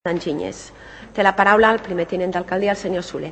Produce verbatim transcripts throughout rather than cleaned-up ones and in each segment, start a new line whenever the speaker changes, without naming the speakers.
d'Enginyers. Té la paraula el primer tinent d'alcaldia, el senyor Soler.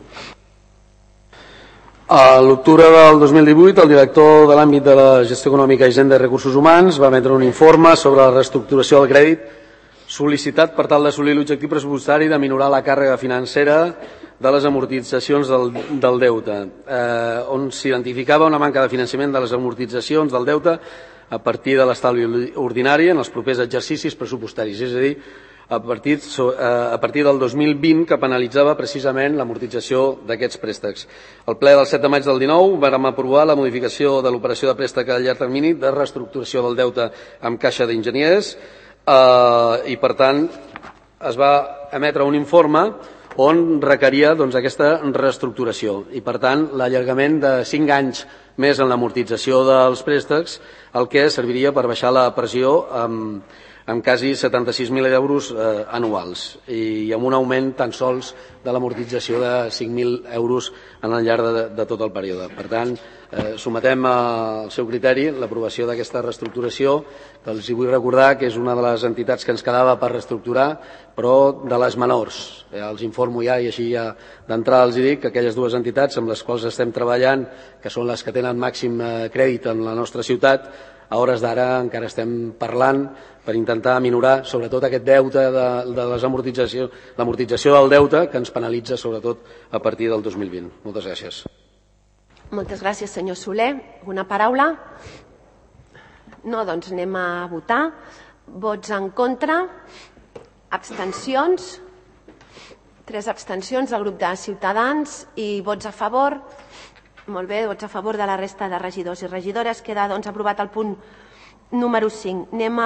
A l'octubre del dos mil divuit, el director de l'àmbit de la gestió econòmica, Hisenda i Recursos Humans va emetre un informe sobre la reestructuració del crèdit sol·licitat per tal d'assolir l'objectiu pressupostari de minorar la càrrega financera de les amortitzacions del, del deute, eh, on s'identificava una manca de finançament de les amortitzacions del deute a partir de l'estalvi ordinari en els propers exercicis pressupostaris, és a dir, a partir, a partir del dos mil vint, que penalitzava precisament l'amortització d'aquests préstecs. Al ple del set de maig del dinou vàrem aprovar la modificació de l'operació de préstec a llarg termini de reestructuració del deute amb Caixa d'Enginyers eh, i, per tant, es va emetre un informe on requeria doncs, aquesta reestructuració i, per tant, l'allargament de cinc anys més en l'amortització dels préstecs, el que serviria per baixar la pressió amb amb quasi setanta-sis mil euros eh, anuals i amb un augment tan sols de l'amortització de cinc mil euros en el llarg de, de tot el període. Per tant, eh, sometem al seu criteri l'aprovació d'aquesta reestructuració, que els vull recordar que és una de les entitats que ens quedava per reestructurar, però de les menors. Eh, els informo ja i així ja d'entrada els dic que aquelles dues entitats amb les quals estem treballant, que són les que tenen màxim eh, crèdit en la nostra ciutat, a hores d'ara encara estem parlant per intentar minorar sobretot aquest deute de, de les amortitzacions, l'amortització del deute que ens penalitza sobretot a partir del dos mil vint. Moltes gràcies.
Moltes gràcies, senyor Soler. Una paraula? No, doncs anem a votar. Vots en contra? Abstencions? Tres abstencions del grup de Ciutadans i vots a favor? Molt bé, vots a favor de la resta de regidors i regidores. Queda doncs aprovat el punt número cinc. Anem a